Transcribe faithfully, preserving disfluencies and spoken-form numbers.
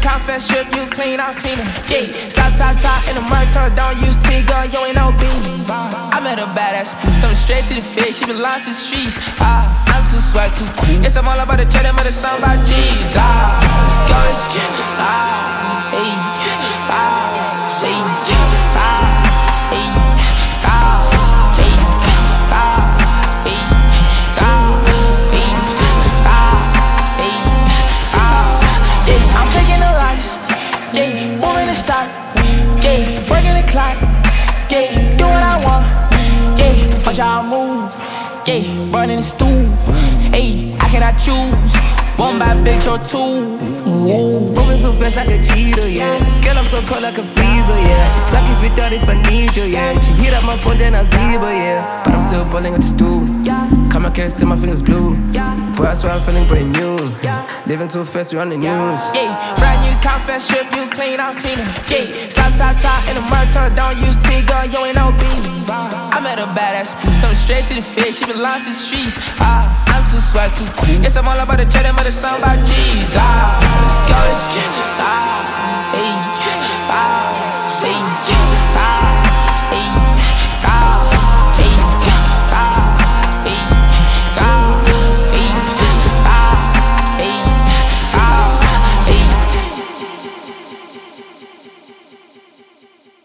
confess, strip you clean, I'm cleaner. Yeah, stop, top, top, in the mud turn, don't use T, girl, you ain't no bean. I met a badass, told her straight to the face, she belongs to the streets. Ah, I'm too swag, too cool. Yes, I'm all about the cheddar, but it's something about G's. Ah, let's go, let's get, ah, hey, ah, hey, ah, hey, ah, hey, ah, hey, ah, hey, ah, hey, ah, yeah, I'm taking the lights, yeah, moving the stop, yeah, breaking the clock, yeah, do what I want, yeah, watch how I move, yeah, running the stool, hey, I cannot choose, one bad bitch or two, ooh, moving too fast like a cheetah, yeah, girl I'm so cold like a freezer, yeah, suck if you thought if I need you, yeah, she hit up my phone then I zebra, yeah, but I'm still balling at the stool, come my kiss till my fingers blue, but I swear I'm feeling brand new, living too fast, we on the news, yeah, brand new confess, strip you clean, I'm cleaner, yeah, stop, top, top, in the mud turn, don't use T, girl, you ain't no bean, I met a badass, told her straight to the face, she belongs to the streets, ah, I'm too swag, too cool, yes, I'm all about the cheddar, but it's something about G's, ah, let's go, let's get, ah, hey, ah, hey,